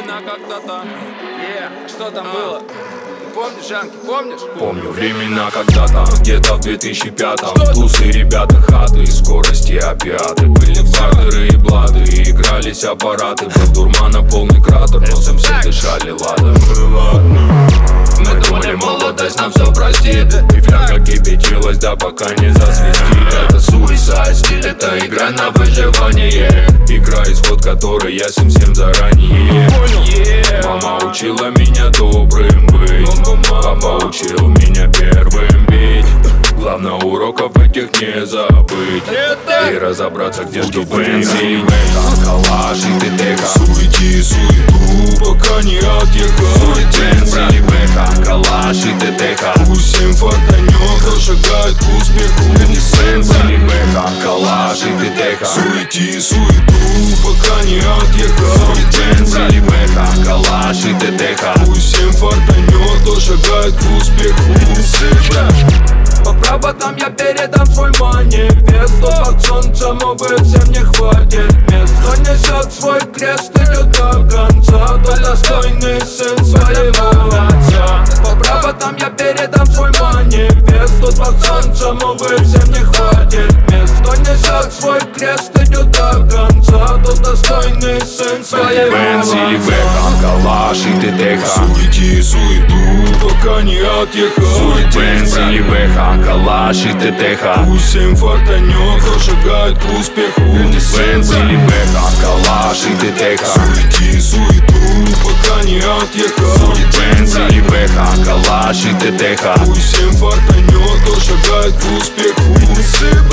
времена когда-то. Что там было? Помнишь, Жанки, помнишь? Помню времена когда-то, где-то в 2005-м. Тусы, ребята, хаты, скорости, опиаты. Были бардеры и блады, и игрались аппараты. Был дурмана полный кратер, носом все дышали ладом. Мы думали, молодость нам все простит, и фляга кипятилась, да пока не засвистит. Это suicide стиль, это игра на выживание. Игра, исход которой ясен всем заранее. Мама учила меня добрым быть, папа учил меня первым бить. Главное уроков этих не забыть и разобраться, где что бензин. Калаш и ТТХ, суети, суету, пока не отъехал. Бензин, калаш и ТТХ, пусть всем фартанет, кто шагает к успеху. Бензин, калаш и ТТХ, суети, суету, пока не отъехал. Бензин, калаш и ТТХ, пусть всем фартанет, кто шагает к успеху. По проводам я передам свой манифест. Под солнцем, увы, всем не хватит мест. Кто несет свой крест, идет до конца, тот достойный сын своего отца. По проводам я передам свой манифест. Под солнцем, увы, всем не хватит мест. Кто несет свой крест, идет до конца, тот достойный сын своего отца. Калаш и ТТХ, суети, суету, пока не отъехал. Бензин, калаш и ТТХ, пусть всем фартанет, кто шагает к успеху. Бензин, калаш и ТТХ, суети, суету, пока не отъехал. Бензин, калаш и ТТХ, пусть всем фартанет, кто шагает к успеху.